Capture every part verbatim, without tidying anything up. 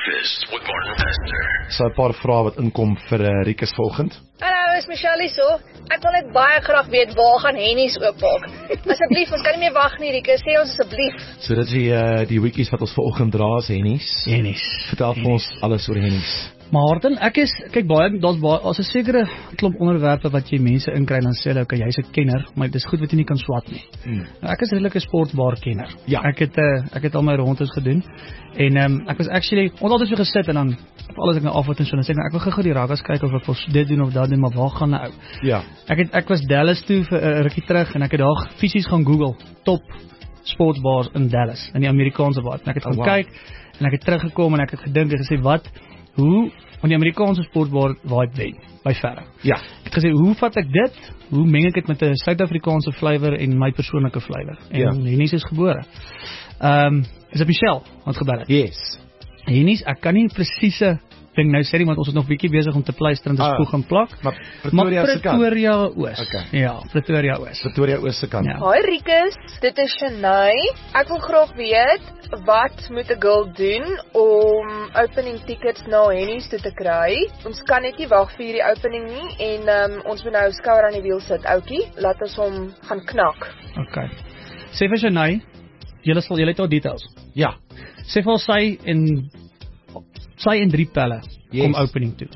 Breakfast with Martin Pastor. So 'n paar vrae wat inkom vir uh, Rikus vanoggend. Hallo, is Michelle hier so? Ek wil net baie graag weet waar gaan Hennies oopmaak. Asseblief, ons kan nie meer wag nie, Rikus, sê ons asseblief. So dit is die uh, die weekies wat ons vanoggend dra is Hennies. Hennies. Vertel vir ons alles oor Hennies. Maar Martin, ek is, kyk baie, daar's baie, as 'n sekere klomp onderwerpe wat jy mense inkry, dan sê hulle, okay, jy's 'n kenner, maar dis goed wat jy nie kan swat nie. Hmm. Nou, ek is redelik 'n sportbaar kenner. Ja. Ek het uh, ek het al my rondes gedoen en um, ek was actually, ons altyd so gesit en dan alles ek nou af wat en so en sê ek, ek wil gou-gou die ragas kyk of ek wil dit doen of dat doen, maar waar gaan nou? Ja. Ek het ek was Dallas toe vir 'n uh, rukkie terug en ek het daar fisies gaan Google top sportbars in Dallas, in die Amerikaanse wêreld. En ek het gaan oh, wow. kyk en ek het teruggekom en ek het gedink en gesê wat hoe van die Amerikaanse sportbar vibe wen, by verre. Ja. Ek het gesê, hoe vat ek dit, hoe meng ek dit met 'n Suid-Afrikaanse flavour en my persoonlike flavour, en ja. Hennies is gebore. Um, is dit Michelle, wat gebeur het? Yes. Hennies, ek kan nie presiese ding nou sê nie, want ons is nog bietjie besig om te pleister en te spoeg en plak. Maar Pretoria se kant? Pretoria Oos. Okay. Ja, Pretoria Oos. Pretoria Oos se kant. Ja. Hoi Rikus, dit is Shanae. Ek wil graag weet, wat moet 'n girl doen om opening tickets na Hennies toe te kry? Ons kan net nie wag vir hierdie opening nie en um, ons moet nou skouer aan die wiel sit, oukie. Laat ons hom gaan knak. Okay. Sê vir Shanae, julle sal julle het al details. Ja. Sê vir sy en sy en drie pelle yes. kom opening toe.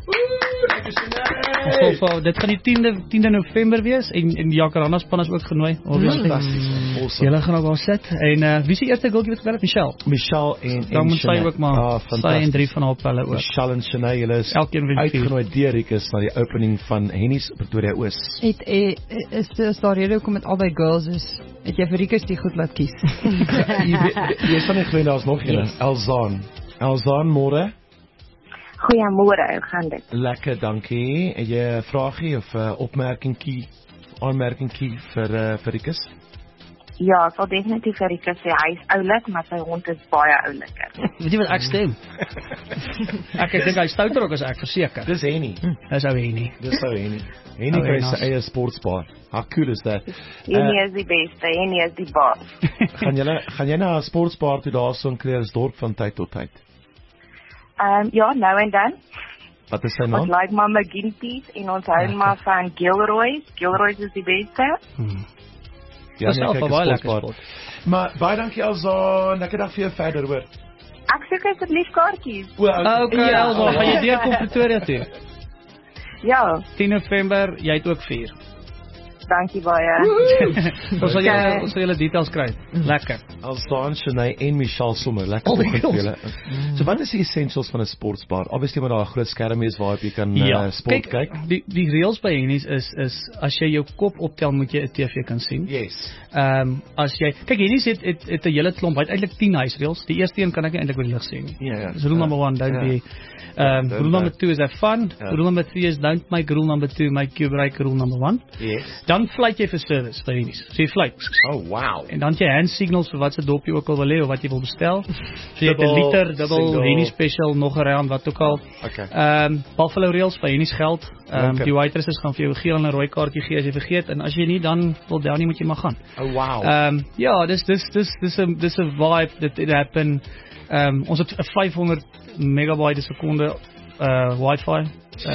Ons dit gaan die tiende November wees en en die Jacaranda span is ook genooi. Fantasties. Awesome. Julle gaan ook daar sit en uh, wie is die eerste goaltjie wat gebeur het? Michelle. Michelle en en dan moet sy ook maar ah, sy en drie van haar pelle ook. Michelle en Shanae, julle is elkeen uitgenooi deur Rikus na die opening van Hennies Pretoria Oos. Het eh, is is daar rede hoekom met albei girls is? Het jy vir Rikus die goed laat kies? Jy is van die gewend daar's nog een. Elzaan. Elzaan, môre. Goeiemôre, hoe gaan dit? Lekker, dankie. Het jy 'n vraagie of 'n uh, opmerkingkie, aanmerkingkie vir uh, vir Rikus? Ja, ek sal definitief vir Rikus sê hy is oulik, maar sy hond is baie ouliker. Weet jy wat ek stem? ek ek dink hy stouter ook as ek verseker. Dis Hennie. Hm, dis ou Hennie. Dis ou Hennie. Hennie kry sy eie sportsbar. How cool is that? Hennie uh, is die beste, Hennie is die baas. gaan jy gaan jy na 'n sportsbar toe daar so in Kreersdorp van tyd tot tyd? Um, ja, nou en dan. Wat is sy naam? Ons like maar McGinty's en ons hou ja, maar van Gilroy's. Gilroy's is die beste. Hmm. Ja, dis al baie lekker sport. Maar baie dankie Elsa, lekker dag vir jou verder hoor. Ek soek asseblief kaartjies. O, okay, ja, Elsa, gaan jy deur kom Pretoria toe? Ja. tien November, jy het ook vier. Dankie baie. Ons sal julle ons sal julle details kry. Lekker. Elstaan, Shanae en Michelle sommer lekker oh, vir julle. So wat is die essentials van 'n sportsbar? Obviously moet daar 'n groot skerm wees waarop jy kan ja. uh, sport kyk. kyk. Die die reëls by Hennies is is as jy jou kop optel moet jy 'n T V kan sien. Yes. Ehm um, as jy kyk Hennies het het, het 'n hele klomp, hy het eintlik tien huisreëls. Die eerste een kan ek nie eintlik oor die lig sê nie. Ja ja. So rule number one, don't be Um, rule number two is have fun. Yeah. Rule number three is don't make rule number two make you break rule number one. Yes. Dan fluit jy vir service vir Hennies. So jy fluit. Oh wow. En dan jy hand signals vir wat se dop jy ook al wil hê of wat jy wil bestel. So jy het 'n liter, dubbel, Hennies special, nog 'n round wat ook al. Okay. Ehm um, Buffalo Reels by Hennies geld. Ehm um, die waitresses gaan vir jou 'n geel en 'n rooi kaartjie gee as jy vergeet en as jy nie dan wil dan nie moet jy maar gaan. Oh wow. Ehm um, ja, dis dis dis dis 'n dis 'n vibe that it happen. Ehm um, ons het 'n vyfhonderd megabyte per sekonde uh wifi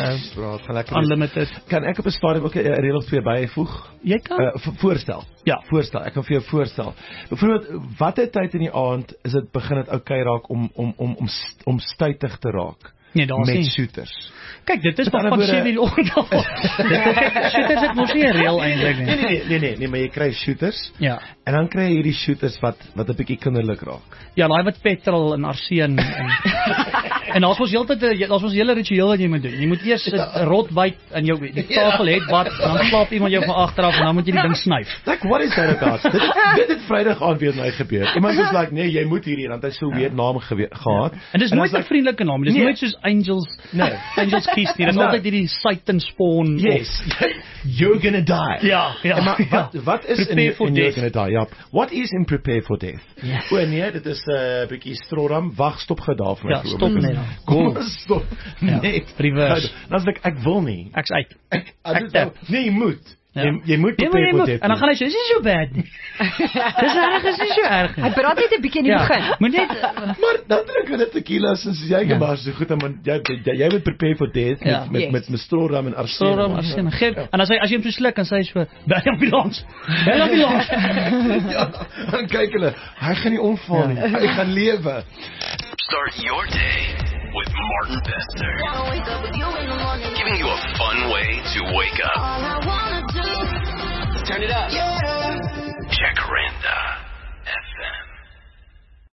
uh unlimited. Kan ek op 'n stadium ook 'n reël twee byvoeg? Jy kan uh, voorstel. Ja, voorstel. Ek kan vir jou voorstel. Byvoorbeeld watter tyd in die aand is dit begin dit oukei raak om om om om om stuitig te raak? Nee, daar is met nie shooters. Kyk, dit is van sewe die oggend af. Shooters het mos nie 'n reël eintlik nie. Nee nee nee nee, nee, maar jy kry shooters. Ja. En dan kry jy hierdie shooters wat wat 'n bietjie kinderlik raak. Ja, daai wat petrol en arseen en en daar's mos heeltyd daar's mos hele ritueel wat jy moet doen. Jy moet eers 'n rot byt in jou die tafel het wat dan slaap iemand jou van agteraf en dan moet jy die ding snyf. Like what is that about? dit dit het Vrydag aand weer my gebeur. Iemand was like, "Nee, jy moet hierdie," want hy so weer naam gehad. En dis nooit 'n vriendelike naam, dis nooit soos Angels. Nee, Angels Kiss nie. Dit is altyd hierdie Satan spawn. Yes. You're gonna die. Ja, ja. Maar wat wat is in, in for You're gonna die? Ja. What is in prepare for death? Ja. O nee, dit is 'n uh, bietjie stroram. Wag, stop gou daar vir my. Ja, stop net. Kom, stop. Ja. Nee, reverse. Dan sê ek ek wil nie. Ek's uit. Ek, ek, ek nee, jy moet. Ja. Jy, jy moet Jy moet- jy prepare for moet- dit. En dan gaan hy sê, dis nie so bad nie. Dis erg, is nie so erg Hy nie. praat net 'n bietjie in die Ja, begin. moet net Maar dan drink hulle tequila soos jy Ja. gemaak so goed, maar jy jy, jy moet prepare for death Ja. met met Yes. met mestroram en arsen. Soram as jy gee. En as hy as jy hom so sluk en sê hy so, "Bel die ambulans." Bel die ambulans. Ja, dan kyk hulle, hy gaan nie omval nie. Hy gaan lewe. Start your day with Martin Bester. Giving you a fun way to wake up. Turn it up. Jacaranda.